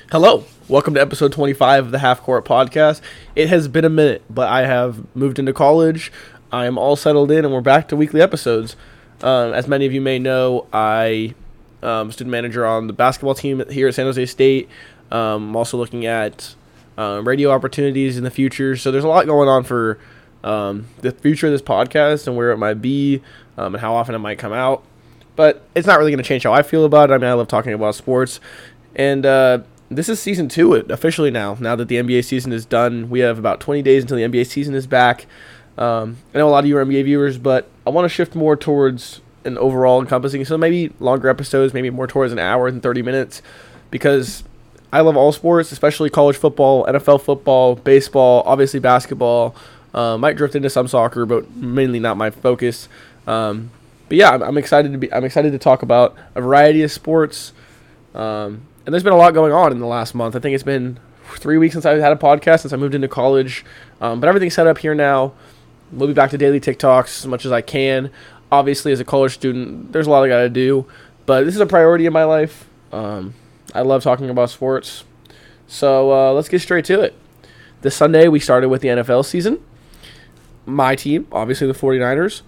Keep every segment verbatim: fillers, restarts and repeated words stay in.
Hello, welcome to episode twenty-five of the Half Court Podcast. It has been a minute, but I have moved into college. I am all settled in, and we're back to weekly episodes. Um, as many of you may know, I am student manager on the basketball team here at San Jose State. Um, I'm also looking at um, radio opportunities in the future. So there's a lot going on for um, the future of this podcast and where it might be um, and how often it might come out. But it's not really going to change how I feel about it. I mean, I love talking about sports. And uh, this is season two officially now. Now that the N B A season is done, we have about twenty days until the N B A season is back. Um, I know a lot of you are N B A viewers, but I want to shift more towards an overall encompassing. So maybe longer episodes, maybe more towards an hour and thirty minutes, because I love all sports, especially college football, N F L football, baseball, obviously basketball. Uh, might drift into some soccer, but mainly not my focus. Um, but yeah, I'm, I'm excited to be. I'm excited to talk about a variety of sports. Um, and there's been a lot going on in the last month. I think it's been three weeks since I had a podcast, since I moved into college. Um, but everything's set up here now. We'll be back to daily TikToks as much as I can. Obviously, as a college student, there's a lot I got to do. But this is a priority in my life. Um, I love talking about sports. So uh, let's get straight to it. This Sunday, we started with the N F L season. My team, obviously the 49ers.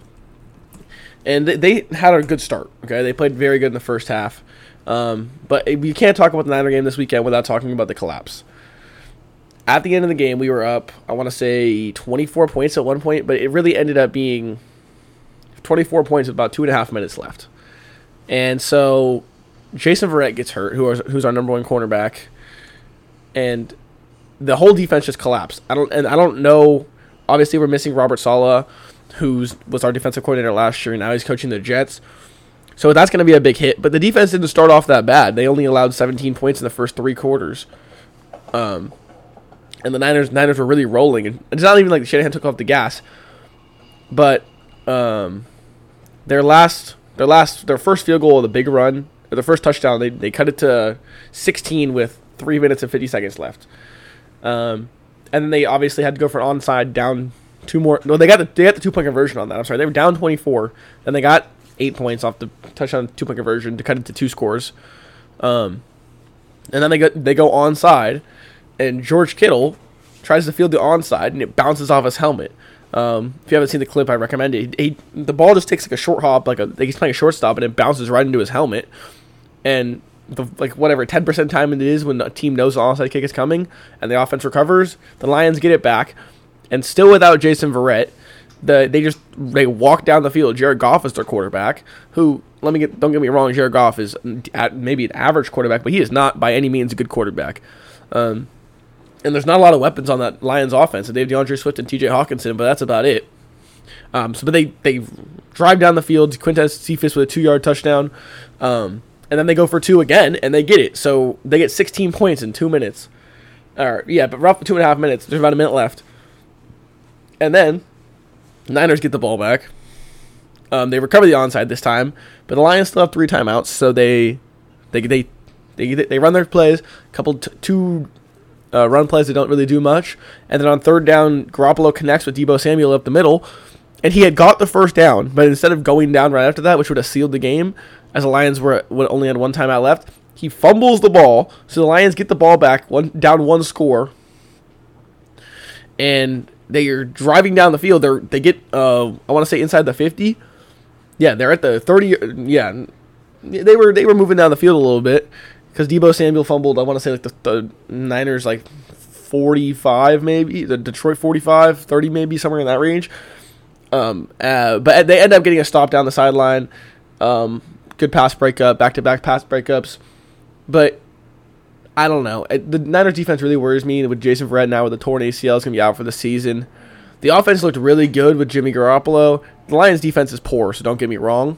And they, they had a good start. Okay, they played very good in the first half. Um, but you can't talk about the Niner game this weekend without talking about the collapse. At the end of the game, we were up, I want to say, twenty-four points at one point, but it really ended up being twenty-four points with about two and a half minutes left. And so Jason Verrett gets hurt, who is, who's our number one cornerback, and the whole defense just collapsed. I don't, and I don't know. Obviously, we're missing Robert Saleh, who was our defensive coordinator last year, and now he's coaching the Jets. So that's going to be a big hit. But the defense didn't start off that bad. They only allowed seventeen points in the first three quarters. Um, and the Niners Niners were really rolling. And it's not even like Shanahan took off the gas. But um, their last, their last, their first field goal of the big run, or their first touchdown, they they cut it to sixteen with three minutes and fifty seconds left. Um, and then they obviously had to go for an onside down two more. No, they got the they got the two point conversion on that. I'm sorry, they were down twenty-four, and they got eight points off the touchdown two point conversion to cut it to two scores. Um, and then they go they go onside, and George Kittle tries to field the onside, and it bounces off his helmet. Um, if you haven't seen the clip, I recommend it. He, he, the ball just takes like a short hop, like a like he's playing a shortstop, and it bounces right into his helmet. And the, like whatever ten percent time it is when a team knows the onside kick is coming, and the offense recovers, the Lions get it back, and still without Jason Verrett. The, they just they walk down the field. Jared Goff is their quarterback. Who let me get don't get me wrong. Jared Goff is at maybe an average quarterback, but he is not by any means a good quarterback. Um, and there's not a lot of weapons on that Lions offense. They have DeAndre Swift and T J Hawkinson, but that's about it. Um, so but they they drive down the field. Quintez Cephas with a two yard touchdown, um, and then they go for two again, and they get it. So they get sixteen points in two minutes. Or yeah, but rough two and a half minutes. There's about a minute left, and then Niners get the ball back. Um, they recover the onside this time, but the Lions still have three timeouts, so they they they they, they run their plays, a couple t- two uh, run plays that don't really do much, and then on third down, Garoppolo connects with Deebo Samuel up the middle, and he had got the first down, but instead of going down right after that, which would have sealed the game, as the Lions were only had one timeout left, he fumbles the ball, so the Lions get the ball back, one down one score, and they are driving down the field. They they get, uh, I want to say inside the fifty. Yeah, they're at the thirty. Yeah, they were they were moving down the field a little bit because Deebo Samuel fumbled. I want to say like the, the Niners like forty-five maybe, the Detroit forty-five, thirty maybe, somewhere in that range. Um, uh, but they end up getting a stop down the sideline. Um, good pass breakup, back to back pass breakups, but I don't know. The Niners defense really worries me with Jason Verrett now with the torn A C L is going to be out for the season. The offense looked really good with Jimmy Garoppolo. The Lions defense is poor, so don't get me wrong.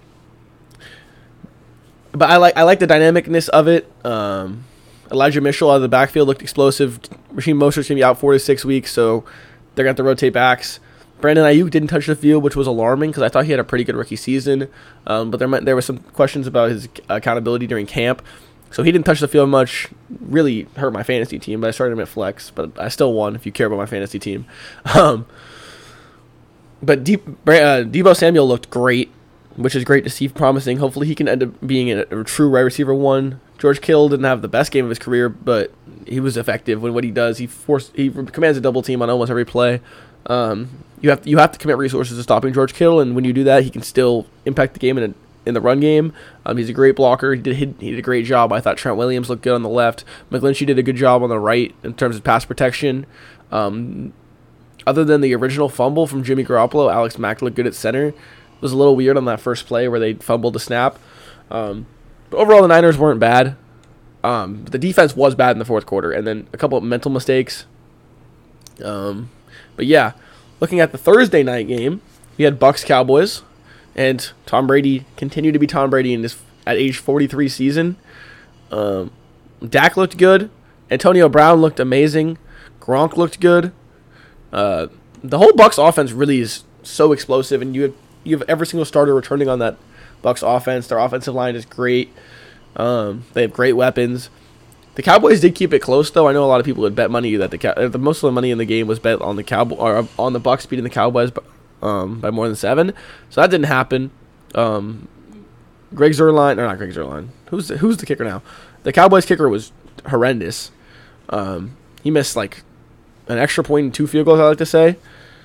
But I like I like the dynamicness of it. Um, Elijah Mitchell out of the backfield looked explosive. Raheem Mostert's going to be out four to six weeks, so they're going to have to rotate backs. Brandon Ayuk didn't touch the field, which was alarming because I thought he had a pretty good rookie season. Um, but there might, there were some questions about his accountability during camp. So he didn't touch the field much, really hurt my fantasy team, but I started him at flex, but I still won if you care about my fantasy team. Um, but De- uh, Deebo Samuel looked great, which is great to see, promising. Hopefully he can end up being a, a true wide receiver one George Kittle didn't have the best game of his career, but he was effective when what he does. He force he commands a double team on almost every play. Um, you have you have to commit resources to stopping George Kittle, and when you do that, he can still impact the game in a, in the run game. Um, he's a great blocker. He did he, he did a great job. I thought Trent Williams looked good on the left. McGlinchey did a good job on the right in terms of pass protection. Um, other than the original fumble from Jimmy Garoppolo, Alex Mack looked good at center. It was a little weird on that first play where they fumbled the snap. Um, but overall, the Niners weren't bad. Um, but the defense was bad in the fourth quarter, and then a couple of mental mistakes. Um, but yeah, looking at the Thursday night game, we had Bucks Cowboys, and Tom Brady continued to be Tom Brady in this at age forty-three season. Um, Dak looked good. Antonio Brown looked amazing. Gronk looked good. Uh, the whole Bucks offense really is so explosive, and you have, you have every single starter returning on that Bucks offense. Their offensive line is great. Um, they have great weapons. The Cowboys did keep it close, though. I know a lot of people would bet money that the, the most of the money in the game was bet on the Cowboy or on the Bucks beating the Cowboys um, by more than seven. So that didn't happen. Um, Greg Zuerlein, or not Greg Zuerlein. Who's the, who's the kicker now? The Cowboys kicker was horrendous. Um, he missed like an extra point and two field goals, I like to say.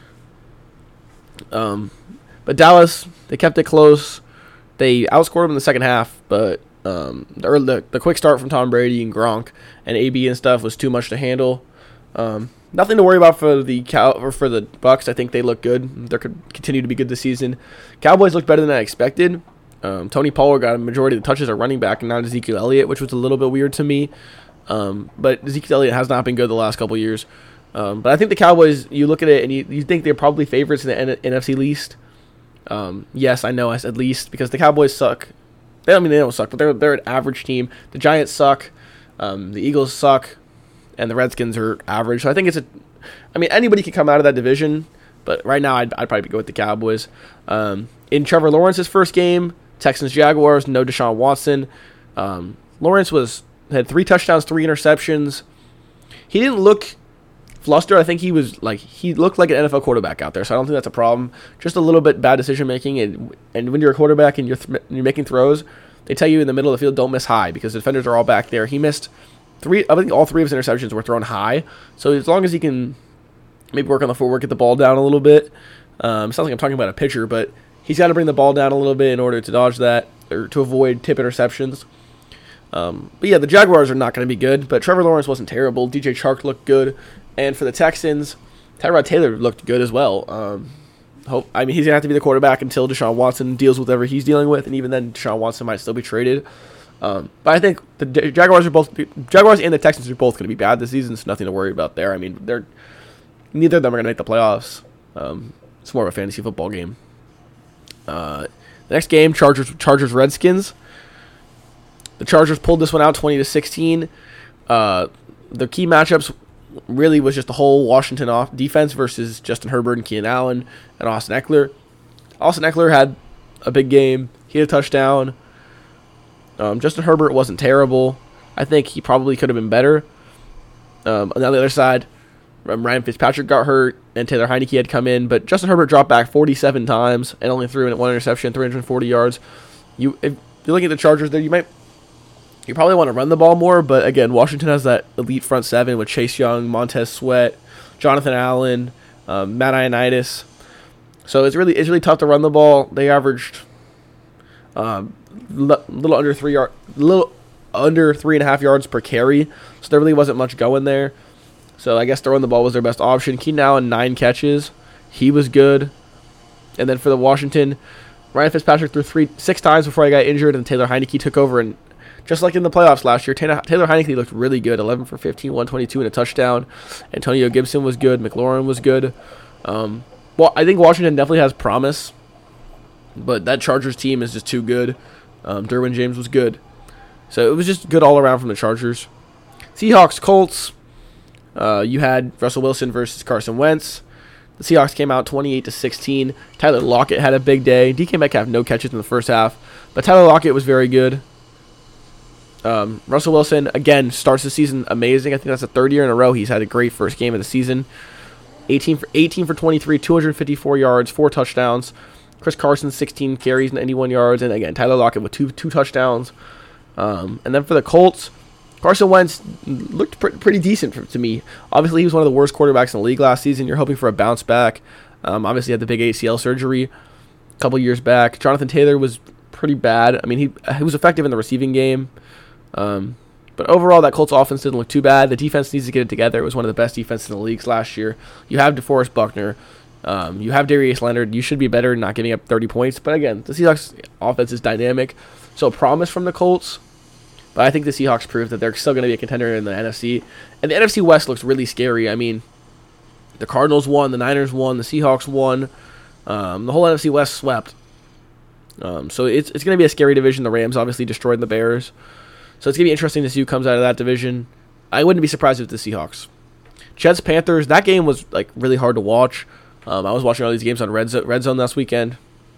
Um, but Dallas, they kept it close. They outscored them in the second half, but um, the, early, the the quick start from Tom Brady and Gronk and A B and stuff was too much to handle. Um, nothing to worry about for the Cow or for the Bucks. I think they look good. They could continue to be good this season. Cowboys looked better than I expected. Um, Tony Pollard got a majority of the touches at running back and not Ezekiel Elliott, which was a little bit weird to me. Um, but Ezekiel Elliott has not been good the last couple years. Um, but I think the Cowboys, you look at it and you, you think they're probably favorites in the N- N F C least. Um, yes, I know I said least because the Cowboys suck. They, I mean, they don't suck, but they're they're an average team. The Giants suck. Um, the Eagles suck. And the Redskins are average. So I think it's a... I mean, anybody could come out of that division. But right now, I'd, I'd probably go with the Cowboys. Um, in Trevor Lawrence's first game, Texans-Jaguars, no Deshaun Watson. Um, Lawrence was had three touchdowns, three interceptions. He didn't look flustered. I think he was like... He looked like an N F L quarterback out there. So I don't think that's a problem. Just a little bit bad decision-making. And, and when you're a quarterback and you're, th- you're making throws, they tell you in the middle of the field, don't miss high because the defenders are all back there. He missed... Three, I think all three of his interceptions were thrown high. So as long as he can maybe work on the footwork, get the ball down a little bit. Um, it sounds like I'm talking about a pitcher, but he's got to bring the ball down a little bit in order to dodge that or to avoid tip interceptions. Um, but yeah, the Jaguars are not going to be good, but Trevor Lawrence wasn't terrible. D J Chark looked good. And for the Texans, Tyrod Taylor looked good as well. Um, hope I mean, he's going to have to be the quarterback until Deshaun Watson deals with whatever he's dealing with, and even then, Deshaun Watson might still be traded. Um, but I think the Jaguars are both the Jaguars and the Texans are both going to be bad this season. So nothing to worry about there. I mean, they're neither of them are going to make the playoffs. Um, it's more of a fantasy football game. Uh, the next game, Chargers Chargers Redskins. The Chargers pulled this one out twenty to sixteen. Uh, the key matchups really was just the whole Washington off defense versus Justin Herbert and Keenan Allen and Austin Eckler. Austin Eckler had a big game. He had a touchdown. Um, Justin Herbert wasn't terrible. I think he probably could have been better. Um, on the other side, Ryan Fitzpatrick got hurt, and Taylor Heineke had come in, but Justin Herbert dropped back forty-seven times and only threw in one interception, three hundred forty yards. You, if you're looking at the Chargers there, you might, you probably want to run the ball more, but again, Washington has that elite front seven with Chase Young, Montez Sweat, Jonathan Allen, um, Matt Ioannidis. So it's really it's really tough to run the ball. They averaged. Um, L- little under three yard, little under three and a half yards per carry, so there really wasn't much going there. So I guess throwing the ball was their best option. Keenan Allen nine catches, he was good. And then for the Washington, Ryan Fitzpatrick threw three six times before he got injured, and Taylor Heineke took over. And just like in the playoffs last year, Taylor, Taylor Heineke looked really good, eleven for fifteen, one twenty-two and a touchdown. Antonio Gibson was good, McLaurin was good. Um, well, I think Washington definitely has promise, but that Chargers team is just too good. Um, Derwin James was good. So it was just good all around from the Chargers. Seahawks, Colts. Uh, you had Russell Wilson versus Carson Wentz. The Seahawks came out twenty-eight to sixteen. Tyler Lockett had a big day. D K Metcalf, no catches in the first half. But Tyler Lockett was very good. Um, Russell Wilson, again, starts the season amazing. I think that's the third year in a row he's had a great first game of the season. eighteen for, eighteen for twenty-three, two hundred fifty-four yards, four touchdowns. Chris Carson, sixteen carries, ninety-one yards. And again, Tyler Lockett with two two touchdowns. Um, and then for the Colts, Carson Wentz looked pr- pretty decent for, to me. Obviously, he was one of the worst quarterbacks in the league last season. You're hoping for a bounce back. Um, obviously, he had the big A C L surgery a couple years back. Jonathan Taylor was pretty bad. I mean, he he was effective in the receiving game. Um, but overall, that Colts offense didn't look too bad. The defense needs to get it together. It was one of the best defenses in the leagues last year. You have DeForest Buckner. Um, you have Darius Leonard. You should be better than not giving up thirty points. But again, the Seahawks offense is dynamic. So promise from the Colts. But I think the Seahawks proved that they're still going to be a contender in the N F C. And the N F C West looks really scary. I mean, the Cardinals won, the Niners won, the Seahawks won. Um, the whole N F C West swept. Um, so it's it's going to be a scary division. The Rams obviously destroyed the Bears. So it's going to be interesting to see who comes out of that division. I wouldn't be surprised if the Seahawks. Jets, Panthers, that game was like really hard to watch. Um, I was watching all these games on Red Zone, Red Zone last weekend.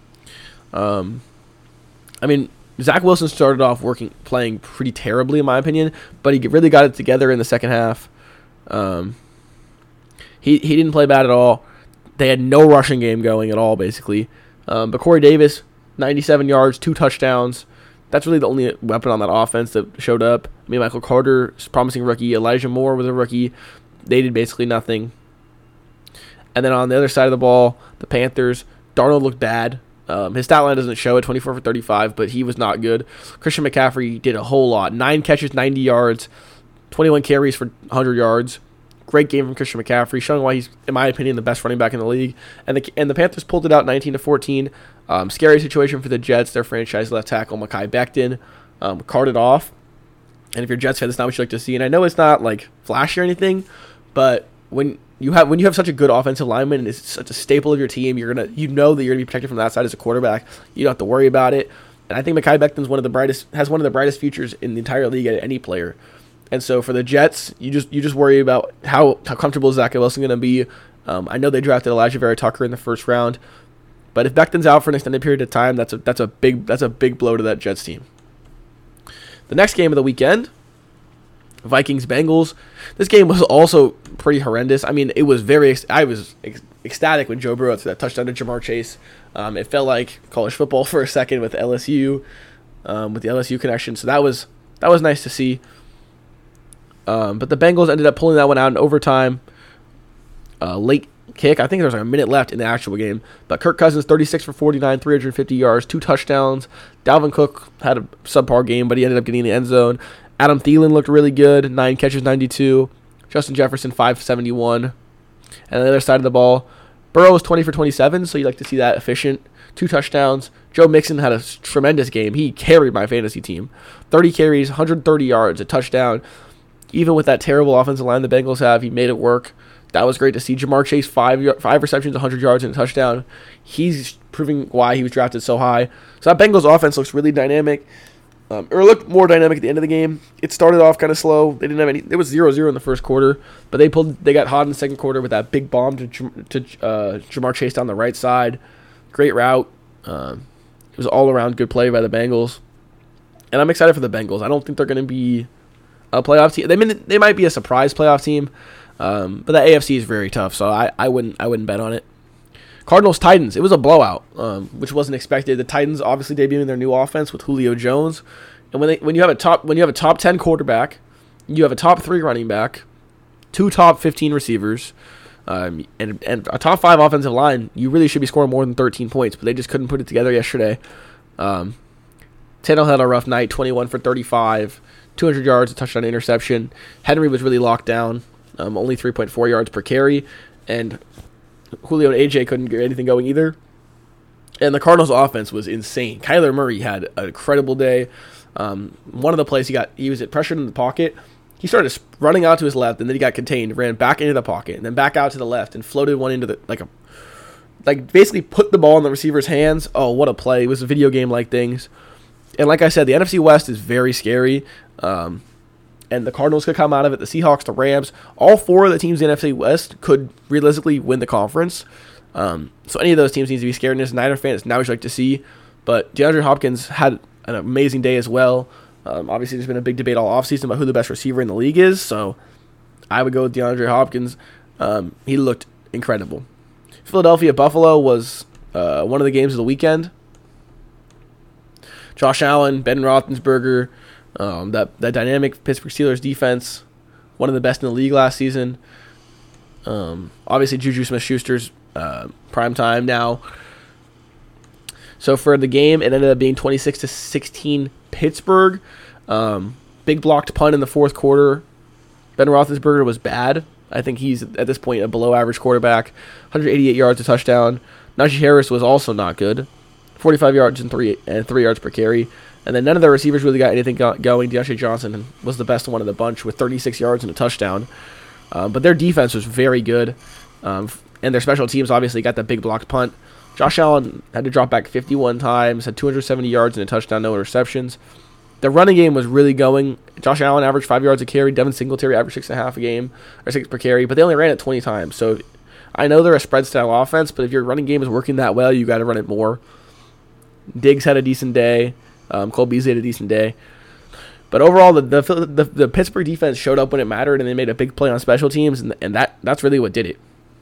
Um, I mean, Zach Wilson started off working, playing pretty terribly in my opinion, but he really got it together in the second half. Um, he he didn't play bad at all. They had no rushing game going at all, basically. Um, but Corey Davis, ninety-seven yards, two touchdowns. That's really the only weapon on that offense that showed up. I mean, Michael Carter, promising rookie. Elijah Moore was a rookie. They did basically nothing. And then on the other side of the ball, the Panthers, Darnold looked bad. Um, his stat line doesn't show it, twenty-four for thirty-five, but he was not good. Christian McCaffrey did a whole lot. Nine catches, ninety yards, twenty-one carries for one hundred yards. Great game from Christian McCaffrey, showing why he's, in my opinion, the best running back in the league. And the and the Panthers pulled it out nineteen to fourteen. Um, scary situation for the Jets. Their franchise left tackle, Mekhi Becton, um, carted off. And if you're a Jets fan, that's not what you like to see. And I know it's not like flashy or anything, but when you have when you have such a good offensive lineman and it's such a staple of your team, you're gonna you know that you're gonna be protected from that side as a quarterback. You don't have to worry about it. And I think Mekhi Becton's one of the brightest has one of the brightest futures in the entire league at any player. And so for the Jets, you just you just worry about how, how comfortable is Zach Wilson going to be. Um, I know they drafted Elijah Vera Tucker in the first round, but if Becton's out for an extended period of time, that's a that's a big that's a big blow to that Jets team. The next game of the weekend, Vikings Bengals. This game was also pretty horrendous. I mean, it was very I was ec- ecstatic when Joe Burrow threw that touchdown to Jamar Chase. Um, it felt like college football for a second with L S U, um, with the L S U connection. So that was that was nice to see. Um, but the Bengals ended up pulling that one out in overtime. Uh, late kick. I think there was like a minute left in the actual game. But Kirk Cousins, thirty-six for forty-nine, three hundred fifty yards, two touchdowns. Dalvin Cook had a subpar game, but he ended up getting in the end zone. Adam Thielen looked really good, nine catches, ninety-two. Justin Jefferson, five seventy-one. And on the other side of the ball, Burrow was twenty for twenty-seven, so you like to see that efficient. Two touchdowns. Joe Mixon had a tremendous game. He carried my fantasy team. thirty carries, one hundred thirty yards, a touchdown. Even with that terrible offensive line the Bengals have, he made it work. That was great to see. Jamar Chase, five five receptions, one hundred yards, and a touchdown. He's proving why he was drafted so high. So that Bengals offense looks really dynamic. Um, or it looked more dynamic at the end of the game. It started off kind of slow. They didn't have any. It was zero zero in the first quarter, but they pulled. They got hot in the second quarter with that big bomb to to uh, Jamar Chase down the right side. Great route. Um, it was all around good play by the Bengals, and I'm excited for the Bengals. I don't think they're going to be a playoff team. They mean they might be a surprise playoff team, um, but the A F C is very tough, so I, I wouldn't I wouldn't bet on it. Cardinals Titans. It was a blowout, um, which wasn't expected. The Titans obviously debuting their new offense with Julio Jones, and when they when you have a top when you have a top ten quarterback, you have a top three running back, two top fifteen receivers, um, and and a top five offensive line. You really should be scoring more than thirteen points, but they just couldn't put it together yesterday. Um, Tannehill had a rough night, twenty-one for thirty-five. two hundred yards, a touchdown, interception. Henry was really locked down, um, only three point four yards per carry, and Julio and A J couldn't get anything going either. And the Cardinals' offense was insane. Kyler Murray had an incredible day. Um, one of the plays he got, he was pressured in the pocket. He started running out to his left, and then he got contained, ran back into the pocket, and then back out to the left, and floated one into the like a like basically put the ball in the receiver's hands. Oh, what a play! It was a video game like things. And like I said, the N F C West is very scary. Um, and the Cardinals could come out of it. The Seahawks, the Rams, all four of the teams in the N F C West could realistically win the conference. Um, so any of those teams needs to be scared. And as a Niner fan, it's not what you like to see. But DeAndre Hopkins had an amazing day as well. Um, obviously, there's been a big debate all offseason about who the best receiver in the league is. So I would go with DeAndre Hopkins. Um, he looked incredible. Philadelphia Buffalo was uh, one of the games of the weekend. Josh Allen, Ben Roethlisberger, Um, that that dynamic Pittsburgh Steelers defense, one of the best in the league last season. Um, obviously, Juju Smith-Schuster's uh, prime time now. So for the game, it ended up being twenty-six to sixteen Pittsburgh. Um, big blocked punt in the fourth quarter. Ben Roethlisberger was bad. I think he's, at this point, a below-average quarterback. one hundred eighty-eight yards, a touchdown. Najee Harris was also not good. forty-five yards and three and three yards per carry. And then none of the receivers really got anything go- going. DeAndre Johnson was the best one of the bunch with thirty-six yards and a touchdown. Um, but their defense was very good. Um, and their special teams obviously got that big blocked punt. Josh Allen had to drop back fifty-one times, had two hundred seventy yards and a touchdown, no interceptions. The running game was really going. Josh Allen averaged five yards a carry. Devin Singletary averaged six and a half a game, or six per carry, but they only ran it twenty times. So I know they're a spread style offense, but if your running game is working that well, you got to run it more. Diggs had a decent day. Um, Cole Beasley had a decent day. But overall, the, the the the Pittsburgh defense showed up when it mattered, and they made a big play on special teams, and, and that that's really what did it.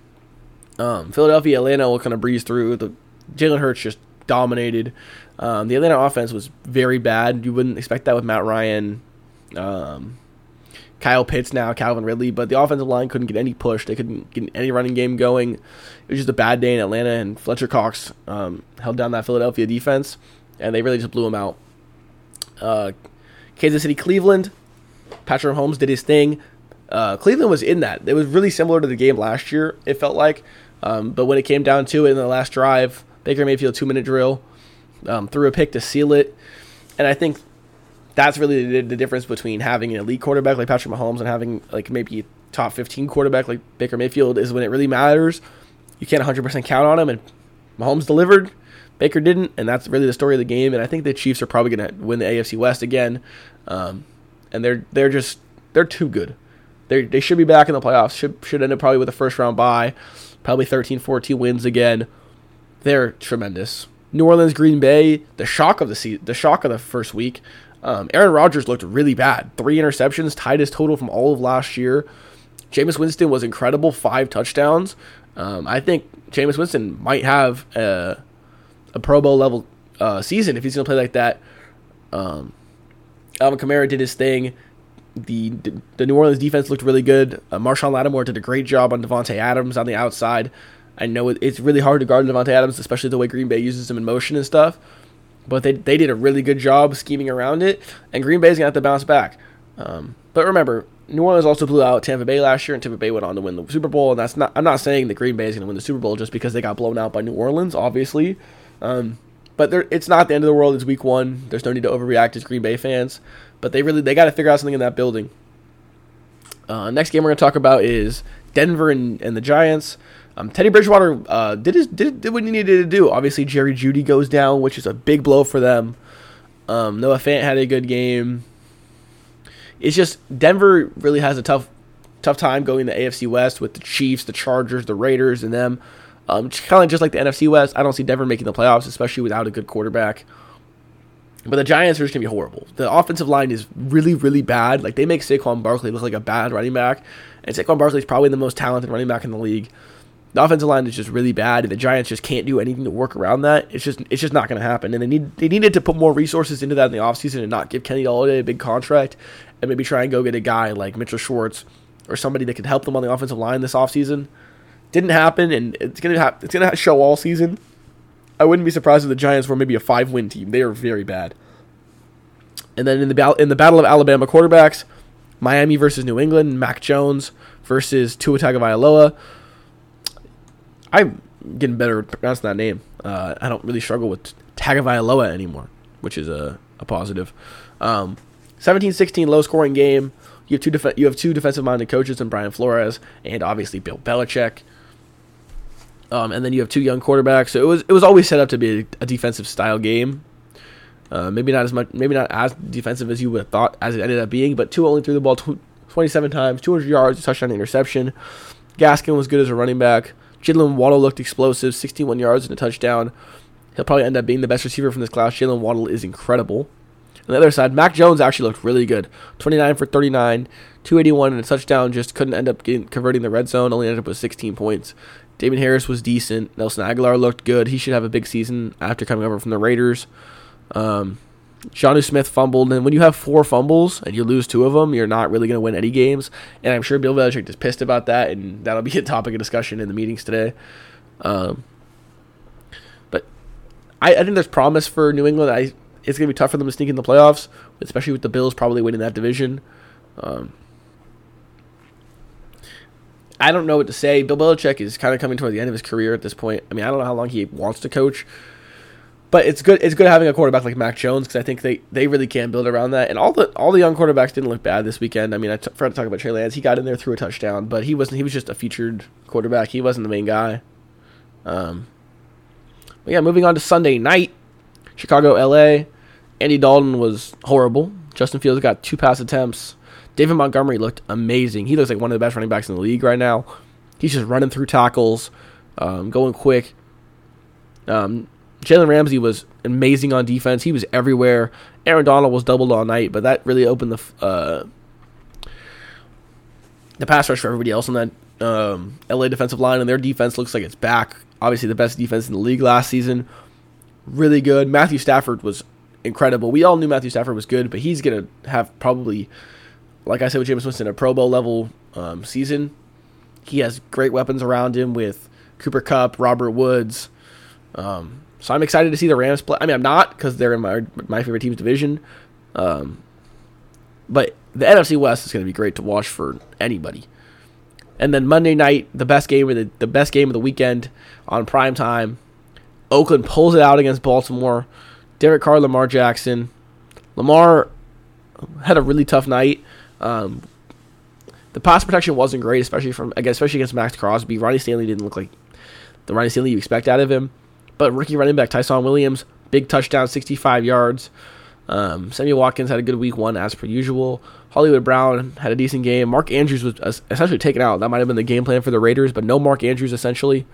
Um, Philadelphia, Atlanta will kind of breeze through. The Jalen Hurts just dominated. Um, the Atlanta offense was very bad. You wouldn't expect that with Matt Ryan, um, Kyle Pitts now, Calvin Ridley, but the offensive line couldn't get any push. They couldn't get any running game going. It was just a bad day in Atlanta, and Fletcher Cox um, held down that Philadelphia defense, and they really just blew them out. Uh, Kansas City, Cleveland, Patrick Mahomes did his thing. Uh, Cleveland was in that. It was really similar to the game last year, it felt like. Um, but when it came down to it in the last drive, Baker Mayfield two-minute drill, um, threw a pick to seal it. And I think that's really the, the difference between having an elite quarterback like Patrick Mahomes and having like maybe a top fifteen quarterback like Baker Mayfield is when it really matters. You can't one hundred percent count on him, and Mahomes delivered. Baker didn't, and that's really the story of the game. And I think the Chiefs are probably going to win the A F C West again. Um, and they're they're just they're too good. They they should be back in the playoffs. Should should end up probably with a first round bye. Probably thirteen fourteen wins again. They're tremendous. New Orleans, Green Bay, the shock of the se- the shock of the first week. Um, Aaron Rodgers looked really bad. Three interceptions, tied his total from all of last year. Jameis Winston was incredible, five touchdowns. Um, I think Jameis Winston might have a, a Pro Bowl level uh, season if he's going to play like that. Um, Alvin Kamara did his thing. The the New Orleans defense looked really good. Uh, Marshawn Lattimore did a great job on Devontae Adams on the outside. I know it, it's really hard to guard Devontae Adams, especially the way Green Bay uses him in motion and stuff. But they they did a really good job scheming around it, and Green Bay's going to have to bounce back. Um, but remember, New Orleans also blew out Tampa Bay last year, and Tampa Bay went on to win the Super Bowl. And that's not I'm not saying that Green Bay is going to win the Super Bowl just because they got blown out by New Orleans, obviously. Um, but it's not the end of the world. It's week one. There's no need to overreact as Green Bay fans. But they really they got to figure out something in that building. Uh, next game we're going to talk about is Denver and, and the Giants. Um, Teddy Bridgewater uh, did, his, did did what he needed to do. Obviously, Jerry Jeudy goes down, which is a big blow for them. Um, Noah Fant had a good game. It's just Denver really has a tough tough time going to A F C West with the Chiefs, the Chargers, the Raiders, and them. Um, kind of just like the N F C West. I don't see Denver making the playoffs, especially without a good quarterback. But the Giants are just going to be horrible. The offensive line is really, really bad. Like, they make Saquon Barkley look like a bad running back. And Saquon Barkley is probably the most talented running back in the league. The offensive line is just really bad, and the Giants just can't do anything to work around that. It's just it's just not going to happen. And they need they needed to put more resources into that in the offseason and not give Kenny Golladay a big contract and maybe try and go get a guy like Mitchell Schwartz or somebody that could help them on the offensive line this offseason. Didn't happen, and it's going to ha- it's going to show all season. I wouldn't be surprised if the Giants were maybe a five-win team. They are very bad. And then in the ba- in the battle of Alabama quarterbacks, Miami versus New England, Mac Jones versus Tua Tagovailoa. I'm getting better at pronouncing that name. Uh, I don't really struggle with Tagovailoa anymore, which is a, a positive. Um, seventeen sixteen low-scoring game. You have two def- you have two defensive-minded coaches in Brian Flores and obviously Bill Belichick. Um, and then you have two young quarterbacks. So it was it was always set up to be a, a defensive-style game. Uh, maybe not as much, maybe not as defensive as you would have thought as it ended up being. But Tua only threw the ball tw- twenty-seven times, two hundred yards, a touchdown, interception. Gaskin was good as a running back. Jalen Waddle looked explosive, sixty-one yards and a touchdown. He'll probably end up being the best receiver from this class. Jalen Waddle is incredible. On the other side, Mac Jones actually looked really good. twenty-nine for thirty-nine, two eighty-one and a touchdown. Just couldn't end up getting, converting the red zone. Only ended up with sixteen points. David Harris was decent. Nelson Aguilar looked good. He should have a big season after coming over from the Raiders. Um, Jonnu Smith fumbled, and when you have four fumbles and you lose two of them, you're not really going to win any games. And I'm sure Bill Belichick is pissed about that, and that'll be a topic of discussion in the meetings today. Um, but I, I think there's promise for New England. I, it's going to be tough for them to sneak in the playoffs, especially with the Bills probably winning that division. Um, I don't know what to say. Bill Belichick is kind of coming toward the end of his career at this point. I mean, I don't know how long he wants to coach. But it's good. It's good having a quarterback like Mac Jones because I think they, they really can build around that. And all the all the young quarterbacks didn't look bad this weekend. I mean, I t- forgot to talk about Trey Lance. He got in there, threw a touchdown, but he wasn't. He was just a featured quarterback. He wasn't the main guy. Um. But yeah, moving on to Sunday night, Chicago, L A. Andy Dalton was horrible. Justin Fields got two pass attempts. David Montgomery looked amazing. He looks like one of the best running backs in the league right now. He's just running through tackles, um, going quick. Um. Jalen Ramsey was amazing on defense. He was everywhere. Aaron Donald was doubled all night, but that really opened the uh, the pass rush for everybody else on that um, L A defensive line, and their defense looks like it's back. Obviously, the best defense in the league last season. Really good. Matthew Stafford was incredible. We all knew Matthew Stafford was good, but he's going to have probably, like I said with Jameis Winston, a Pro Bowl level um, season. He has great weapons around him with Cooper Kupp, Robert Woods. Um, So I'm excited to see the Rams play. I mean, I'm not because they're in my my favorite team's division. Um, but the N F C West is going to be great to watch for anybody. And then Monday night, the best game of the the best game of the weekend on prime time. Oakland pulls it out against Baltimore. Derek Carr, Lamar Jackson. Lamar had a really tough night. Um, the pass protection wasn't great, especially from again, especially against Max Crosby. Ronnie Stanley didn't look like the Ronnie Stanley you expect out of him. But rookie running back Tyson Williams, big touchdown, sixty-five yards. Um, Sammy Watkins had a good week one as per usual. Hollywood Brown had a decent game. Mark Andrews was essentially taken out. That might have been the game plan for the Raiders, but no Mark Andrews essentially.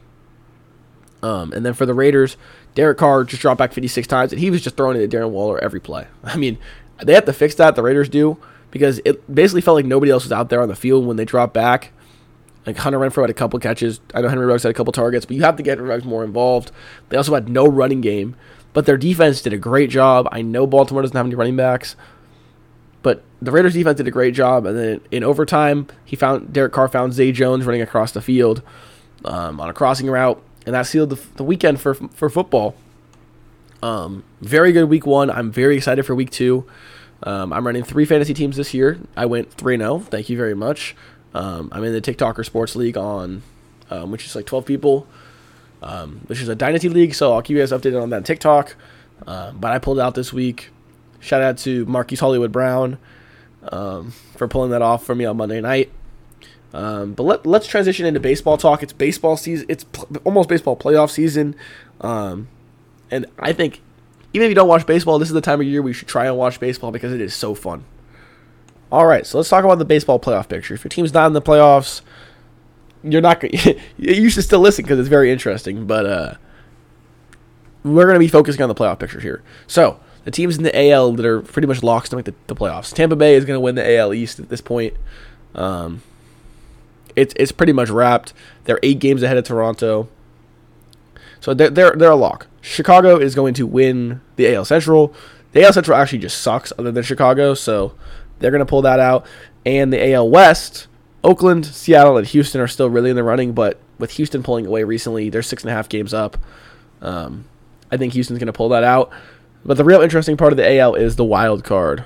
Um, and then for the Raiders, Derek Carr just dropped back fifty-six times, and he was just throwing it at Darren Waller every play. I mean, they have to fix that, the Raiders do, because it basically felt like nobody else was out there on the field when they dropped back. Like Hunter Renfrow had a couple catches. I know Henry Ruggs had a couple targets, but you have to get Ruggs more involved. They also had no running game, but their defense did a great job. I know Baltimore doesn't have any running backs, but the Raiders' defense did a great job. And then in overtime, he found Derek Carr found Zay Jones running across the field um, on a crossing route, and that sealed the, the weekend for for football. Um, very good week one. I'm very excited for week two. Um, I'm running three fantasy teams this year. I went three and oh. Thank you very much. Um, I'm in the TikToker Sports League on, um, which is like twelve people, um, which is a dynasty league. So I'll keep you guys updated on that TikTok. Um, but I pulled out this week. Shout out to Marquise Hollywood Brown um, for pulling that off for me on Monday night. Um, but let, let's transition into baseball talk. It's baseball season. It's pl- almost baseball playoff season. Um, and I think even if you don't watch baseball, this is the time of year we should try and watch baseball because it is so fun. All right, so let's talk about the baseball playoff picture. If your team's not in the playoffs, you're not going you should still listen because it's very interesting, but uh, we're going to be focusing on the playoff picture here. So, the teams in the A L that are pretty much locked to make the, the playoffs. Tampa Bay is going to win the A L East at this point. Um, it's it's pretty much wrapped. They're eight games ahead of Toronto. So, they're, they're, they're a lock. Chicago is going to win the A L Central. The A L Central actually just sucks other than Chicago, so they're going to pull that out. And the A L West, Oakland, Seattle, and Houston are still really in the running, but with Houston pulling away recently, they're six and a half games up. Um, I think Houston's going to pull that out. But the real interesting part of the A L is the wild card.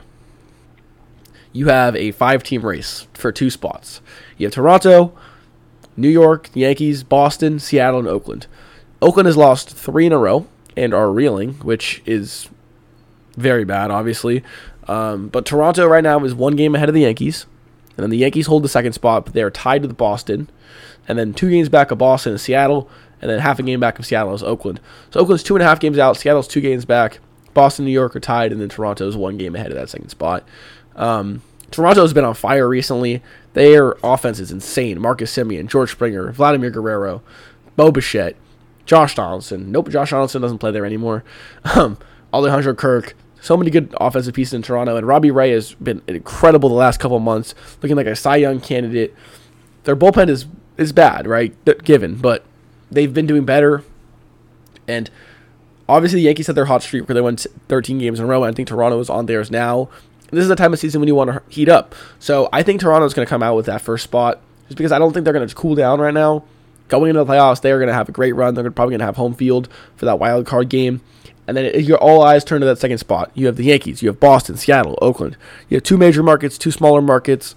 You have a five-team race for two spots. You have Toronto, New York, Yankees, Boston, Seattle, and Oakland. Oakland has lost three in a row and are reeling, which is very bad, obviously. Um, but Toronto right now is one game ahead of the Yankees. And then the Yankees hold the second spot, but they are tied with Boston. And then two games back of Boston and Seattle. And then half a game back of Seattle is Oakland. So Oakland's two and a half games out. Seattle's two games back. Boston, New York are tied. And then Toronto's one game ahead of that second spot. Um, Toronto's been on fire recently. Their offense is insane. Marcus Semien, George Springer, Vladimir Guerrero, Bo Bichette, Josh Donaldson. Nope, Josh Donaldson doesn't play there anymore. Um, Alejandro Kirk. So many good offensive pieces in Toronto. And Robbie Ray has been incredible the last couple of months, looking like a Cy Young candidate. Their bullpen is, is bad, right? Given. But they've been doing better. And Obviously, the Yankees had their hot streak where they won thirteen games in a row, and I think Toronto is on theirs now. This is the time of season when you want to heat up. So I think Toronto's going to come out with that first spot, just because I don't think they're going to cool down right now. Going into the playoffs, they are going to have a great run. They're probably going to have home field for that wild card game. And then your all eyes turn to that second spot. You have the Yankees, you have Boston, Seattle, Oakland. You have two major markets, two smaller markets.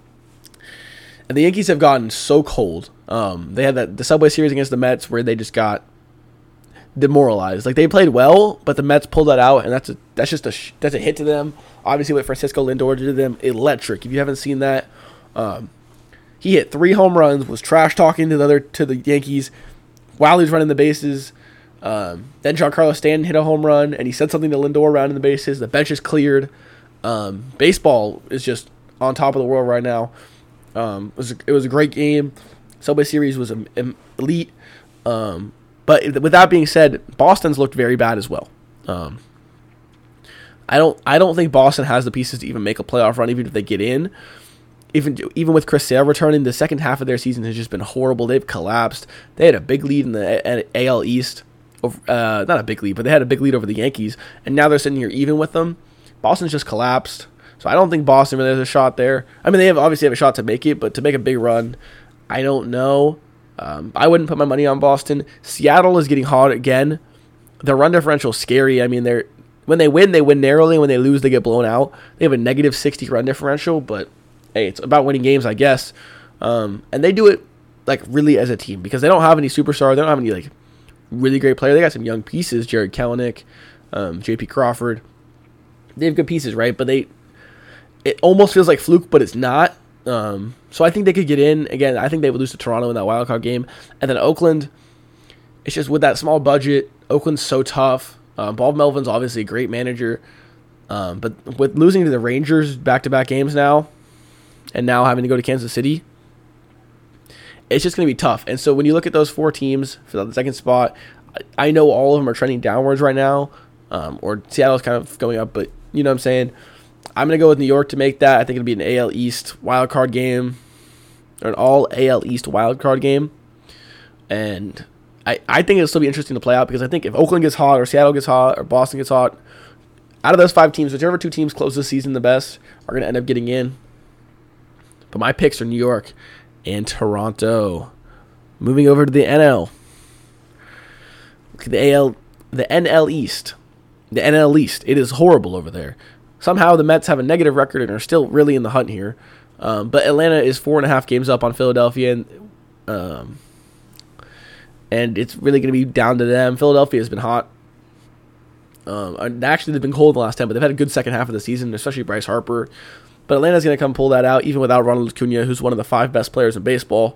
And the Yankees have gotten so cold. Um, they had that the Subway Series against the Mets where they just got demoralized. Like, they played well, but the Mets pulled that out, and that's a that's just a that's a hit to them. Obviously, what Francisco Lindor did to them, electric. If you haven't seen that, um, he hit three home runs, was trash talking to the other to the Yankees while he was running the bases. Um, then Giancarlo Stanton hit a home run, and he said something to Lindor around in the bases. The bench is cleared. Um, baseball is just on top of the world right now. Um, it was a, it was a great game. Subway Series was um, elite. Um, but with that being said, Boston's looked very bad as well. Um, I don't I don't think Boston has the pieces to even make a playoff run, even if they get in. Even even with Chris Sale returning, the second half of their season has just been horrible. They've collapsed. They had a big lead in the A L East. Uh, not a big lead, but they had a big lead over the Yankees, and now they're sitting here even with them. Boston's just collapsed, so I don't think Boston really has a shot there. I mean, they have obviously have a shot to make it, but to make a big run, I don't know. Um, I wouldn't put my money on Boston. Seattle is getting hot again. Their run differential is scary. I mean, they're when they win, they win narrowly. When they lose, they get blown out. They have a negative sixty run differential, but hey, it's about winning games, I guess. Um, and they do it like really as a team because they don't have any superstars. They don't have any like really great player. They got some young pieces, Jared Kelenic, um, J P Crawford. They have good pieces, right? But they, it almost feels like fluke, but it's not. Um, so I think they could get in. Again, I think they would lose to Toronto in that wild card game. And then Oakland, it's just with that small budget, Oakland's so tough. Um, Bob Melvin's obviously a great manager. Um, but with losing to the Rangers back-to-back games now, and now having to go to Kansas City, it's just going to be tough. And so when you look at those four teams for the second spot, I know all of them are trending downwards right now, um, or Seattle's kind of going up, but you know what I'm saying? I'm going to go with New York to make that. I think it'll be an A L East wildcard game, or an all A L East wildcard game. And I, I think it'll still be interesting to play out because I think if Oakland gets hot, or Seattle gets hot, or Boston gets hot, out of those five teams, whichever two teams close this season the best are going to end up getting in. But my picks are New York and Toronto. Moving over to the N L. The A L, the N L East. The N L East. It is horrible over there. Somehow the Mets have a negative record and are still really in the hunt here. Um, but Atlanta is four and a half games up on Philadelphia, and um, and it's really going to be down to them. Philadelphia has been hot. Um, and actually, they've been cold in the last ten, but they've had a good second half of the season, especially Bryce Harper. But Atlanta's going to come pull that out, even without Ronald Acuna, who's one of the five best players in baseball.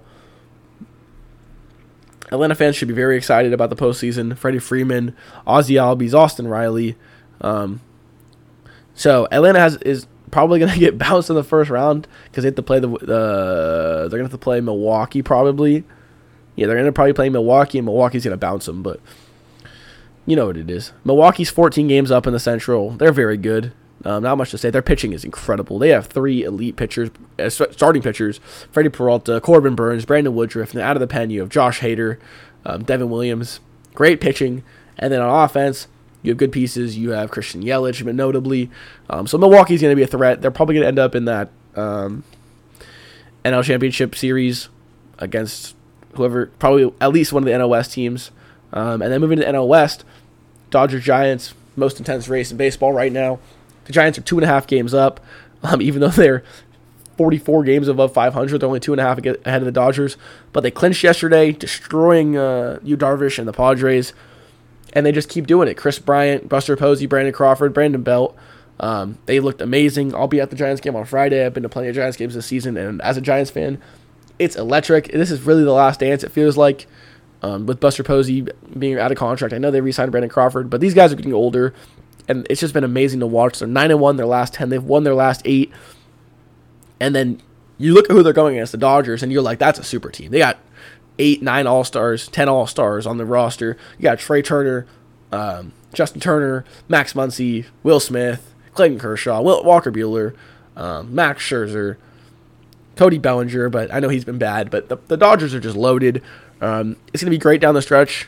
Atlanta fans should be very excited about the postseason. Freddie Freeman, Ozzie Albies, Austin Riley. Um, so Atlanta has is probably going to get bounced in the first round because they have to play the. Uh, they're going to have to play Milwaukee probably. Yeah, they're going to probably play Milwaukee, and Milwaukee's going to bounce them. But you know what it is. Milwaukee's fourteen games up in the Central. They're very good. Um, not much to say. Their pitching is incredible. They have three elite pitchers, uh, starting pitchers: Freddie Peralta, Corbin Burns, Brandon Woodruff. And out of the pen, you have Josh Hader, um, Devin Williams. Great pitching. And then on offense, you have good pieces. You have Christian Yelich, notably. Um, so Milwaukee's going to be a threat. They're probably going to end up in that um, N L Championship Series against whoever, probably at least one of the N L West teams. Um, and then moving to the N L West, Dodgers Giants, most intense race in baseball right now. The Giants are two and a half games up, um, even though they're forty-four games above five hundred. They're only two and a half ahead of the Dodgers. But they clinched yesterday, destroying uh, Yu Darvish and the Padres. And they just keep doing it. Chris Bryant, Buster Posey, Brandon Crawford, Brandon Belt. Um, they looked amazing. I'll be at the Giants game on Friday. I've been to plenty of Giants games this season. And as a Giants fan, it's electric. This is really the last dance, it feels like, um, with Buster Posey being out of contract. I know they re-signed Brandon Crawford, but these guys are getting older. And it's just been amazing to watch. They're nine and one their last ten. They've won their last eight. And then you look at who they're going against, the Dodgers, and you're like, that's a super team. They got eight, nine All-Stars, ten All-Stars on the roster. You got Trey Turner, um, Justin Turner, Max Muncy, Will Smith, Clayton Kershaw, Will, Walker Buehler, um, Max Scherzer, Cody Bellinger, but I know he's been bad. But the, the Dodgers are just loaded. Um, it's going to be great down the stretch.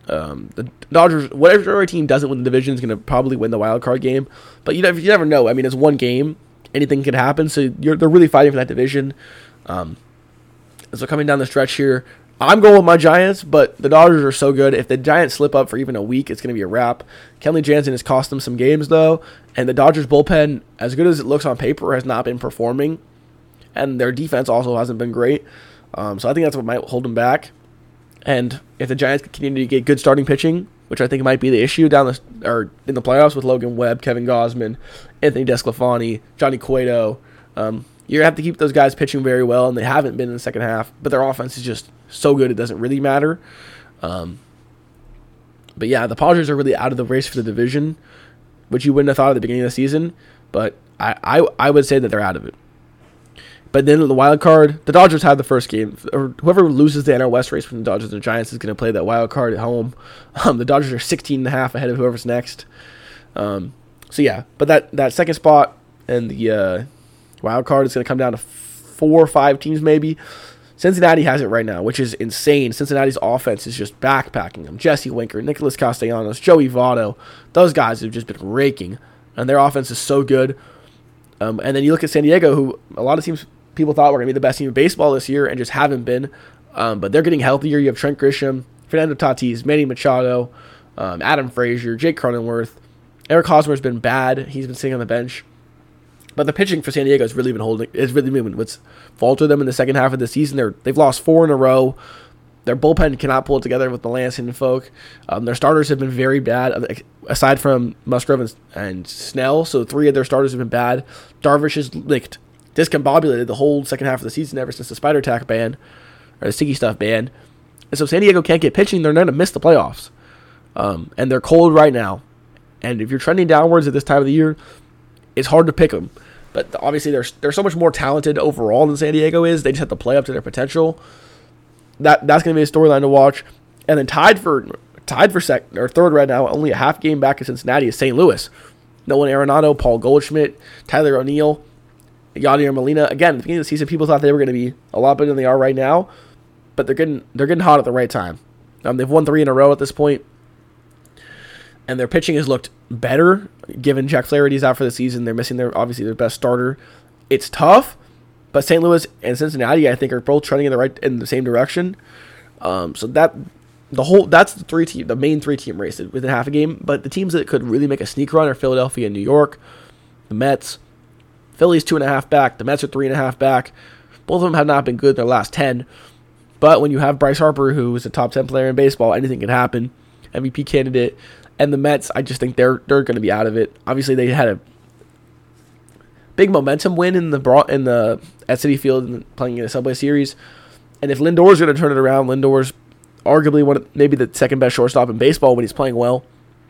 Um, the Dodgers, whatever team doesn't win the division is going to probably win the wild card game. But you never, you never know. I mean, it's one game. Anything can happen. So you're, they're really fighting for that division. Um, so coming down the stretch here, I'm going with my Giants, but the Dodgers are so good. If the Giants slip up for even a week, it's going to be a wrap. Kenley Jansen has cost them some games, though. And the Dodgers bullpen, as good as it looks on paper, has not been performing. And their defense also hasn't been great. Um, so I think that's what might hold them back. And if the Giants continue to get good starting pitching, which I think might be the issue down the or in the playoffs with Logan Webb, Kevin Gausman, Anthony Desclafani, Johnny Cueto, um, you're going to have to keep those guys pitching very well, and they haven't been in the second half. But their offense is just so good it doesn't really matter. Um, but yeah, the Padres are really out of the race for the division, which you wouldn't have thought at the beginning of the season. But I, I, I would say that they're out of it. But then the wild card, the Dodgers have the first game. Or whoever loses the N L West race from the Dodgers and the Giants is going to play that wild card at home. Um, the Dodgers are sixteen and a half ahead of whoever's next. Um, so yeah, but that, that second spot and the uh, wild card is going to come down to four or five teams maybe. Cincinnati has it right now, which is insane. Cincinnati's offense is just backpacking them. Jesse Winker, Nicholas Castellanos, Joey Votto. Those guys have just been raking, and their offense is so good. Um, and then you look at San Diego, who a lot of teams people thought were going to be the best team in baseball this year and just haven't been. Um, but they're getting healthier. You have Trent Grisham, Fernando Tatis, Manny Machado, um, Adam Frazier, Jake Cronenworth. Eric Hosmer's been bad. He's been sitting on the bench. But the pitching for San Diego has really been holding. It's really been what's faltered them in the second half of the season. They're they've lost four in a row. Their bullpen cannot pull it together with Melancon and Folk. Um, their starters have been very bad, aside from Musgrove and, and Snell. So three of their starters have been bad. Darvish is licked. Discombobulated the whole second half of the season ever since the Spider Tack ban, or the Sticky Stuff ban. And so San Diego can't get pitching. They're going to miss the playoffs. Um, and they're cold right now. And if you're trending downwards at this time of the year, it's hard to pick them. But obviously they're, they're so much more talented overall than San Diego is. They just have to play up to their potential. That That's going to be a storyline to watch. And then tied for tied for second or third right now, only a half game back in Cincinnati, is Saint Louis. Nolan Arenado, Paul Goldschmidt, Tyler O'Neill, Yadier Molina. Again, at the beginning of the season, people thought they were going to be a lot better than they are right now, but they're getting they're getting hot at the right time. Um, they've won three in a row at this point, and their pitching has looked better. Given Jack Flaherty's out for the season, they're missing their obviously their best starter. It's tough, but Saint Louis and Cincinnati, I think, are both trending in the right in the same direction. Um, so that the whole that's the three team the main three team race within half a game. But the teams that could really make a sneak run are Philadelphia and New York, the Mets. Philly's two and a half back. The Mets are three and a half back. Both of them have not been good in their last ten. But when you have Bryce Harper, who is a top ten player in baseball, anything can happen. M V P candidate. And the Mets, I just think they're they're going to be out of it. Obviously, they had a big momentum win in the broad, in the at Citi Field and playing in a Subway Series. And if Lindor's going to turn it around, Lindor's arguably one of, maybe the second best shortstop in baseball when he's playing well.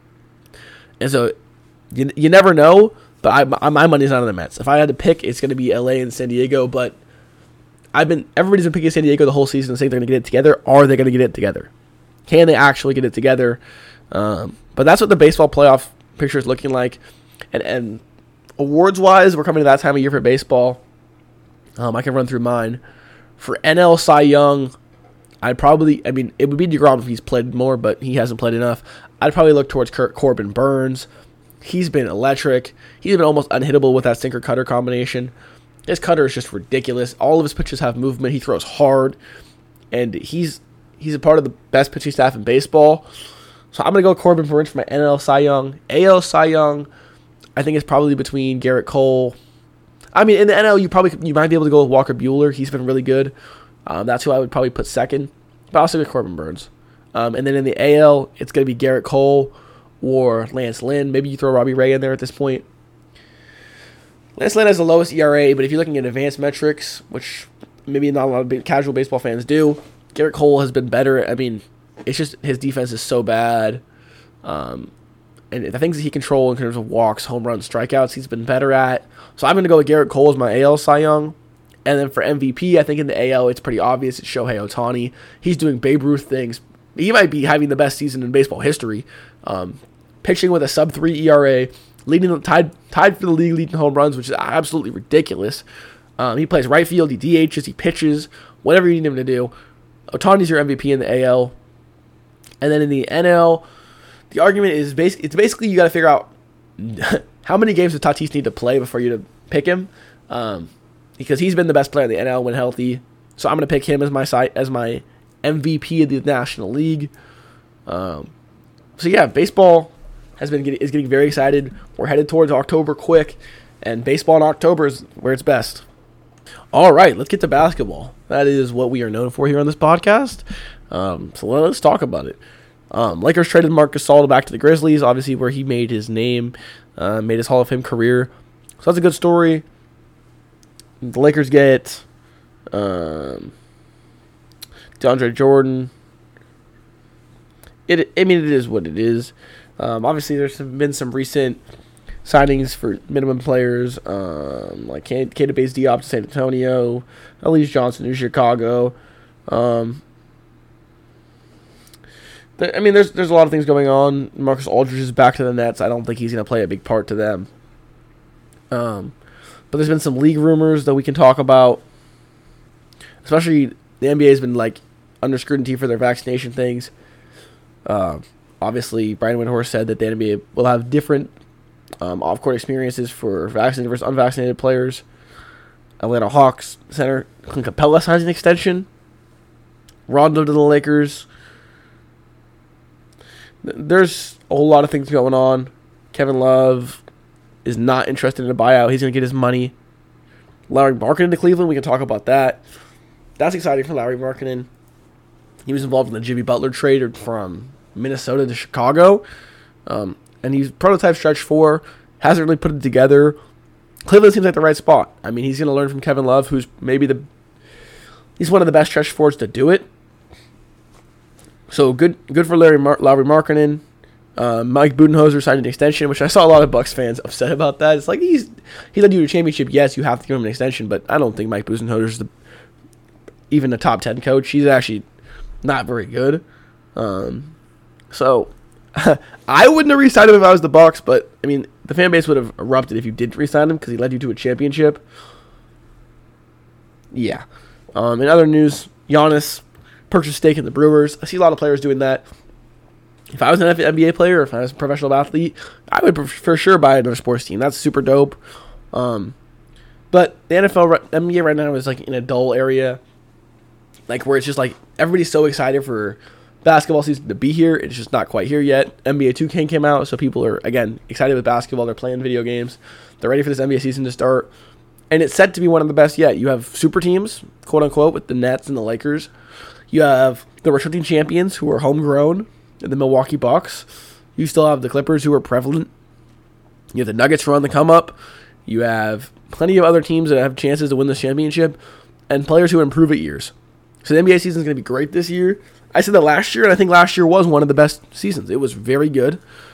And so you you never know. But I, my money's not on the Mets. If I had to pick, it's going to be L A and San Diego. But I've been everybody's been picking San Diego the whole season and saying they're going to get it together. Are they going to get it together? Can they actually get it together? Um, but that's what the baseball playoff picture is looking like. And, and awards-wise, we're coming to that time of year for baseball. Um, I can run through mine. For N L Cy Young, I'd probably, I mean, it would be DeGrom if he's played more, but he hasn't played enough. I'd probably look towards Kurt Corbin Burns. He's been electric. He's been almost unhittable with that sinker-cutter combination. His cutter is just ridiculous. All of his pitches have movement. He throws hard. And he's he's a part of the best pitching staff in baseball. So I'm going to go Corbin Burns for my N L Cy Young. A L Cy Young, I think it's probably between Garrett Cole. I mean, in the N L, you probably you might be able to go with Walker Buehler. He's been really good. Um, that's who I would probably put second. But I'll stick with Corbin Burns. Um, and then in the A L, it's going to be Garrett Cole or Lance Lynn. Maybe you throw Robbie Ray in there at this point. Lance Lynn has the lowest E R A, but if you're looking at advanced metrics, which maybe not a lot of casual baseball fans do, Garrett Cole has been better. I mean, it's just his defense is so bad. Um, and the things that he controls in terms of walks, home runs, strikeouts, he's been better at. So I'm going to go with Garrett Cole as my A L Cy Young. And then for M V P, I think in the A L, it's pretty obvious. It's Shohei Ohtani. He's doing Babe Ruth things. He might be having the best season in baseball history. Um, pitching with a sub three E R A, leading tied tied for the league leading home runs, which is absolutely ridiculous. Um, he plays right field, he D Hs, he pitches, whatever you need him to do. Ohtani's your M V P in the A L. And then in the N L, the argument is basically it's basically you got to figure out how many games does Tatis need to play before you to pick him, um, because he's been the best player in the N L when healthy. So I'm going to pick him as my site as my M V P of the National League. Um, so yeah, baseball has been getting, is getting very excited. We're headed towards October quick, and baseball in October is where it's best. All right, let's get to basketball. That is what we are known for here on this podcast. Um, so let's talk about it. Um, Lakers traded Marc Gasol back to the Grizzlies, obviously where he made his name, uh, made his Hall of Fame career. So that's a good story. The Lakers get um, DeAndre Jordan. It, I mean, it is what it is. Um, obviously, there's some, been some recent signings for minimum players, um, like Keita Bates-Diop to San Antonio, Elise Johnson to Chicago. Um, th- I mean, there's there's a lot of things going on. Marcus Aldridge is back to the Nets. I don't think he's going to play a big part to them. Um, but there's been some league rumors that we can talk about. Especially the N B A has been like under scrutiny for their vaccination things. Uh, obviously, Brian Windhorst said that the N B A will have different um, off-court experiences for vaccinated versus unvaccinated players. Atlanta Hawks center Clint Capella signs an extension. Rondo to the Lakers. There's a whole lot of things going on. Kevin Love is not interested in a buyout. He's going to get his money. Lauri Markkanen to Cleveland. We can talk about that. That's exciting for Lauri Markkanen. He was involved in the Jimmy Butler trade from Minnesota to Chicago. Um, and he's prototype stretch four. Hasn't really put it together. Cleveland seems like the right spot. I mean, he's going to learn from Kevin Love, who's maybe the... He's one of the best stretch fours to do it. So good good for Larry Mar- Lauri Markkanen. Uh, Mike Budenholzer signed an extension, which I saw a lot of Bucks fans upset about that. It's like, he's he led you to a championship. Yes, you have to give him an extension, but I don't think Mike Budenholzer is the, even a top ten coach. He's actually not very good. Um, so I wouldn't have re-signed him if I was the Bucks, but I mean, the fan base would have erupted if you did re-sign him because he led you to a championship. Yeah. Um, in other news, Giannis purchased stake in the Brewers. I see a lot of players doing that. If I was an N B A player, or if I was a professional athlete, I would for sure buy another sports team. That's super dope. Um, but the N F L, N B A right now is like in a dull area, like where it's just like everybody's so excited for basketball season to be here. It's just not quite here yet. N B A two K came out, so people are again excited with basketball. They're playing video games. They're ready for this N B A season to start, and it's set to be one of the best yet. You have super teams, quote unquote, with the Nets and the Lakers. You have the restricting champions who are homegrown. The Milwaukee Bucks. You still have the Clippers who are prevalent. You have the Nuggets who are on the come up. You have plenty of other teams that have chances to win this championship and players who improve at years. So the N B A season is going to be great this year. I said that last year, and I think last year was one of the best seasons. It was very good.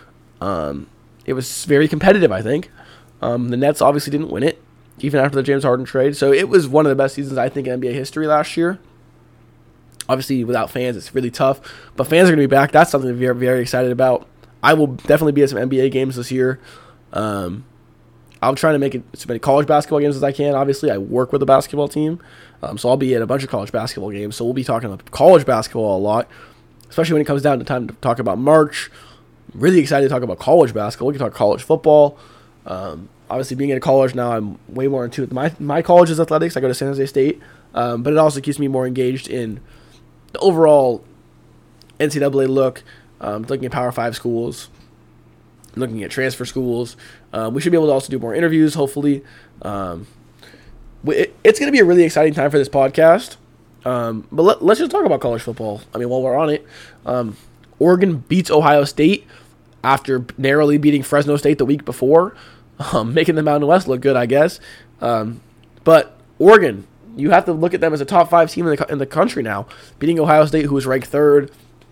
Um, it was very competitive, I think. Um, the Nets obviously didn't win it, even after the James Harden trade. So it was one of the best seasons, I think, in N B A history last year. Obviously, without fans, it's really tough. But fans are going to be back. That's something to be very, very excited about. I will definitely be at some N B A games this year. Um, I'm trying to make it as many college basketball games as I can. Obviously, I work with a basketball team. Um, so I'll be at a bunch of college basketball games. So we'll be talking about college basketball a lot, especially when it comes down to time to talk about March. I'm really excited to talk about college basketball. We can talk college football. Um, obviously, being in a college now, I'm way more into it. My, my college is athletics. I go to San Jose State. Um, but it also keeps me more engaged in the overall N C double A look, um, looking at Power five schools, looking at transfer schools. Um, we should be able to also do more interviews, hopefully. Um, it, it's going to be a really exciting time for this podcast. Um, but let, let's just talk about college football. I mean, while we're on it, um, Oregon beats Ohio State after narrowly beating Fresno State the week before, um, making the Mountain West look good, I guess. Um, but Oregon, you have to look at them as a top five team in the in the country now. Beating Ohio State, who was ranked third.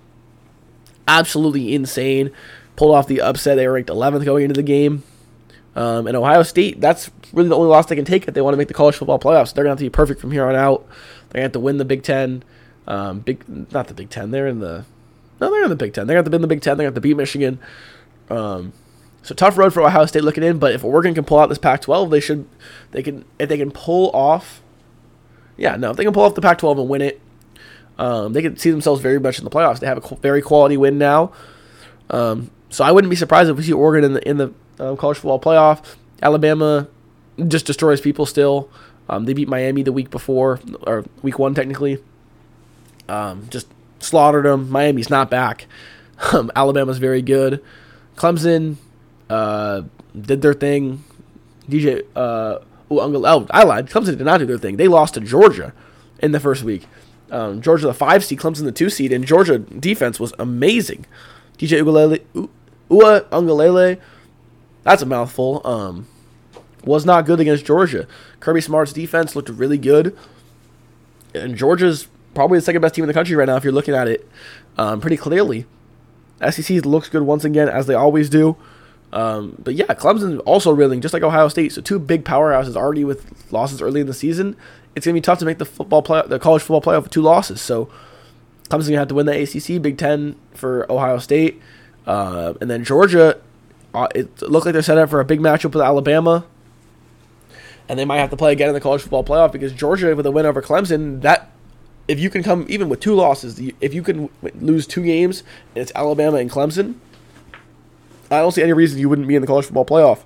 Absolutely insane. Pulled off the upset. They were ranked eleventh going into the game. Um, and Ohio State, that's really the only loss they can take if they want to make the college football playoffs. They're going to have to be perfect from here on out. They're going to have to win the Big Ten. Um, big, Not the Big Ten. They're in the... No, they're in the Big Ten. They're going to have to win the Big Ten. They're going to have to beat Michigan. Um, so tough road for Ohio State looking in. But if Oregon can pull out this Pac twelve, they should... They can If they can pull off... Yeah, no, if they can pull off the Pac twelve and win it, Um, they could see themselves very much in the playoffs. They have a very quality win now. Um, so I wouldn't be surprised if we see Oregon in the in the um, college football playoff. Alabama just destroys people still. Um, they beat Miami the week before, or week one technically. Um, just slaughtered them. Miami's not back. Um, Alabama's very good. Clemson uh, did their thing. D J, uh, oh, oh, I lied. Clemson did not do their thing. They lost to Georgia in the first week. Um, Georgia the five seed, Clemson the two seed, and Georgia defense was amazing. D J Uiagalelei, Ua Ungalele, that's a mouthful. Um, was not good against Georgia. Kirby Smart's defense looked really good, and Georgia's probably the second best team in the country right now if you're looking at it um, pretty clearly. S E C looks good once again, as they always do. Um, but yeah, Clemson also reeling, just like Ohio State. So two big powerhouses already with losses early in the season. It's gonna be tough to make the football play, the college football playoff with two losses. So Clemson's gonna have to win the A C C, Big Ten for Ohio State, uh, and then Georgia. Uh, it looked like they're set up for a big matchup with Alabama, and they might have to play again in the college football playoff because Georgia, with a win over Clemson, that if you can come even with two losses, if you can lose two games and it's Alabama and Clemson, I don't see any reason you wouldn't be in the college football playoff.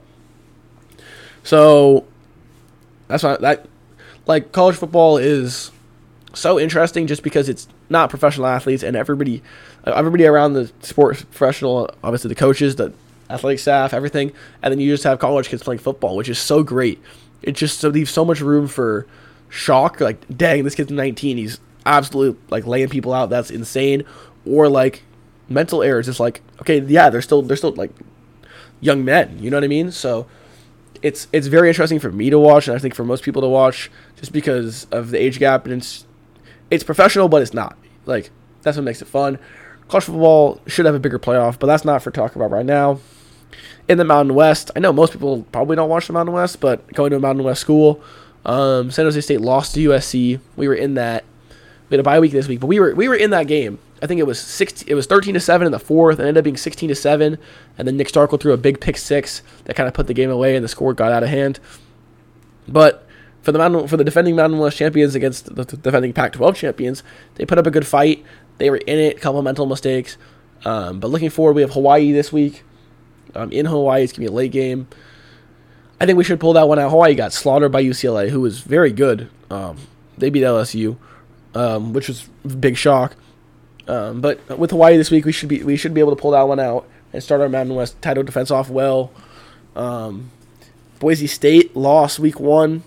So that's why that like college football is so interesting just because it's not professional athletes and everybody everybody around the sport professional, obviously the coaches, the athletic staff, everything, and then you just have college kids playing football, which is so great. It just so leaves so much room for shock, like, dang, this kid's nineteen, he's absolutely like laying people out, that's insane, or like mental errors. It's like, okay, yeah, they're still they're still like young men, you know what I mean? So it's it's very interesting for me to watch, and I think for most people to watch, just because of the age gap, and it's it's professional, but it's not. Like, that's what makes it fun. College football should have a bigger playoff, but that's not for talk about right now. In the Mountain West, I know most people probably don't watch the Mountain West, but going to a Mountain West school, um, San Jose State lost to U S C. We were in that. We had a bye week this week, but we were we were in that game. I think it was six. It was thirteen to seven in the fourth, and ended up being sixteen to seven. And then Nick Starkel threw a big pick six that kind of put the game away, and the score got out of hand. But for the Mountain, for the defending Mountain West champions against the defending Pac twelve champions, they put up a good fight. They were in it. A couple of mental mistakes. Um, but looking forward, we have Hawaii this week. Um, in Hawaii, it's gonna be a late game. I think we should pull that one out. Hawaii got slaughtered by U C L A, who was very good. Um, they beat L S U, um, which was a big shock. Um, but with Hawaii this week, we should be we should be able to pull that one out and start our Mountain West title defense off well. Um, Boise State lost week one,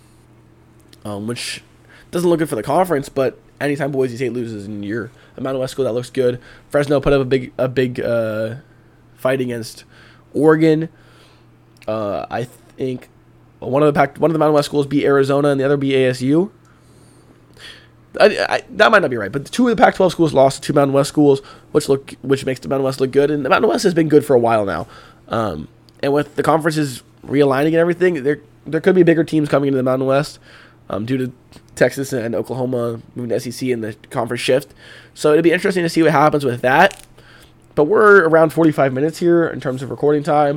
um, which doesn't look good for the conference. But anytime Boise State loses, and you're a Mountain West school, that looks good. Fresno put up a big a big uh, fight against Oregon. Uh, I think one of the Pac, one of the Mountain West schools beat Arizona, and the other beat A S U. I, I, that might not be right, but two of the Pac twelve schools lost to two Mountain West schools, which look which makes the Mountain West look good. And the Mountain West has been good for a while now. Um, and with the conferences realigning and everything, there there could be bigger teams coming into the Mountain West um, due to Texas and Oklahoma moving to S E C and the conference shift. So it'd be interesting to see what happens with that. But we're around forty-five minutes here in terms of recording time.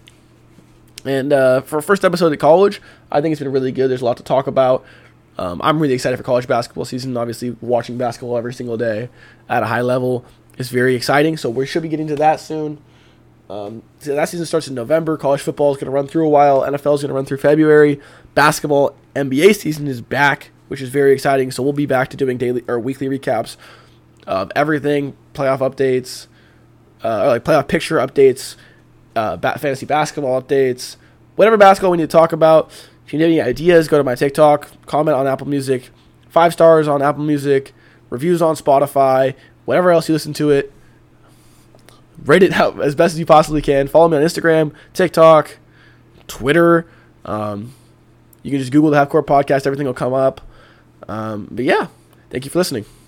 And uh, for our first episode of college, I think it's been really good. There's a lot to talk about. Um, I'm really excited for college basketball season. Obviously, watching basketball every single day at a high level is very exciting. So we should be getting to that soon. Um, so that season starts in November. College football is going to run through a while. N F L is going to run through February. Basketball N B A season is back, which is very exciting. So we'll be back to doing daily or weekly recaps of everything, playoff updates, uh, or like playoff picture updates, uh, ba- fantasy basketball updates, whatever basketball we need to talk about. If you have any ideas, go to my TikTok, comment on Apple Music, five stars on Apple Music, reviews on Spotify, whatever else you listen to it. Rate it out as best as you possibly can. Follow me on Instagram, TikTok, Twitter. Um, you can just Google the Half Court Podcast. Everything will come up. Um, but yeah, thank you for listening.